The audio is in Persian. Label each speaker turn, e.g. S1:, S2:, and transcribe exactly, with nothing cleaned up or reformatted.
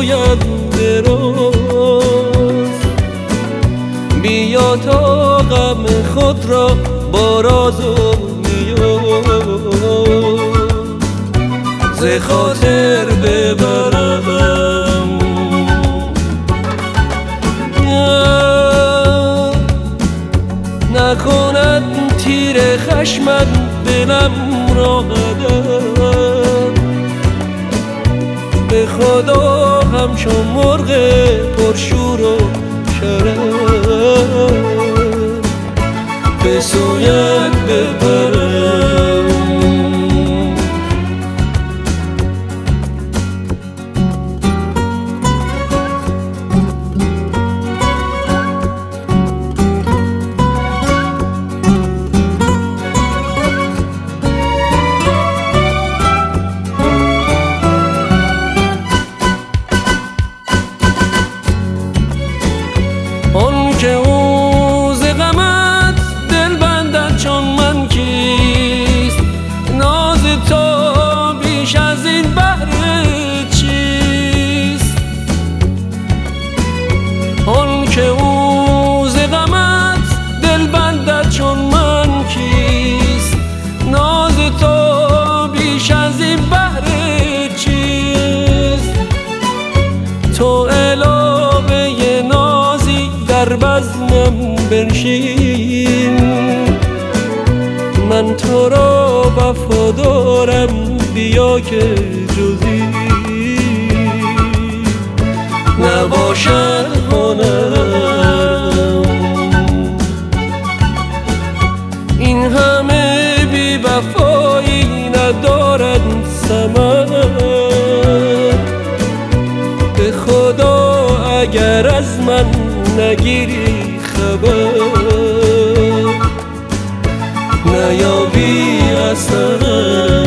S1: آینده راست. بیا تا غم خود را با راز و نیاز ز خاطر ببرم. نکند تیر خشمت دلم را قدم، به خدا همچون مرغ پرشور و شرم به سویت ببرم. آن که او ز غمت دل بندد چون من کیست؟ ناز تو بیش از این بهر چیست؟ آن که او ز غمت دل بندد چون من کیست؟ ناز تو بیش از این بهر چیست؟ تو علاوه نازی در بزمم بنشین، من تو را وفادارم بیا که جزی نباشد هنرم. این همه بی وفایی ندارد ثمر، به خدا اگر از من نگیری خبر نیابی اثر.